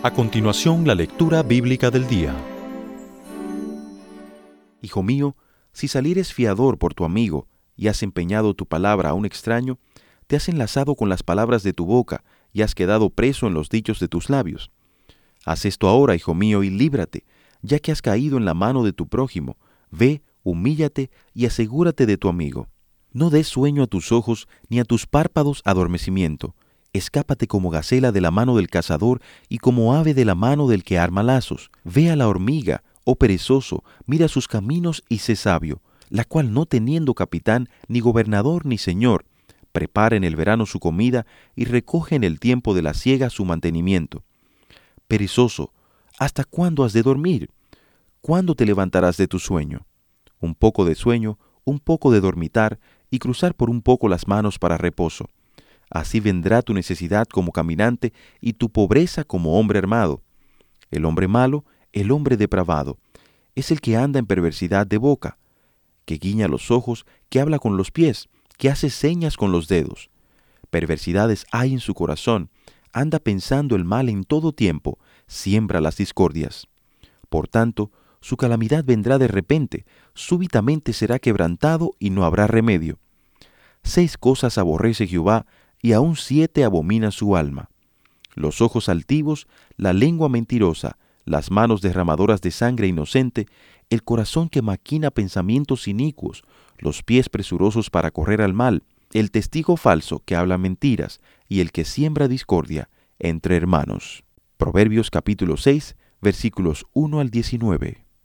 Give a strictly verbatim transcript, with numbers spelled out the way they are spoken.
A continuación, la lectura bíblica del día. Hijo mío, si salieres fiador por tu amigo y has empeñado tu palabra a un extraño, te has enlazado con las palabras de tu boca y has quedado preso en los dichos de tus labios. Haz esto ahora, hijo mío, y líbrate, ya que has caído en la mano de tu prójimo. Ve, humíllate y asegúrate de tu amigo. No des sueño a tus ojos ni a tus párpados adormecimiento. Escápate como gacela de la mano del cazador y como ave de la mano del que arma lazos. Ve a la hormiga, oh perezoso, mira sus caminos y sé sabio, la cual no teniendo capitán, ni gobernador, ni señor, prepara en el verano su comida y recoge en el tiempo de la siega su mantenimiento. Perezoso, ¿hasta cuándo has de dormir? ¿Cuándo te levantarás de tu sueño? Un poco de sueño, un poco de dormitar, y cruzar por un poco las manos para reposo. Así vendrá tu necesidad como caminante y tu pobreza como hombre armado. El hombre malo, el hombre depravado, es el que anda en perversidad de boca, que guiña los ojos, que habla con los pies, que hace señas con los dedos. Perversidades hay en su corazón, anda pensando el mal en todo tiempo, siembra las discordias. Por tanto, su calamidad vendrá de repente, súbitamente será quebrantado y no habrá remedio. Seis cosas aborrece Jehová, y aun siete abomina su alma: los ojos altivos, la lengua mentirosa, las manos derramadoras de sangre inocente, el corazón que maquina pensamientos inicuos, los pies presurosos para correr al mal, el testigo falso que habla mentiras, y el que siembra discordia entre hermanos. Proverbios capítulo seis, versículos uno al diecinueve.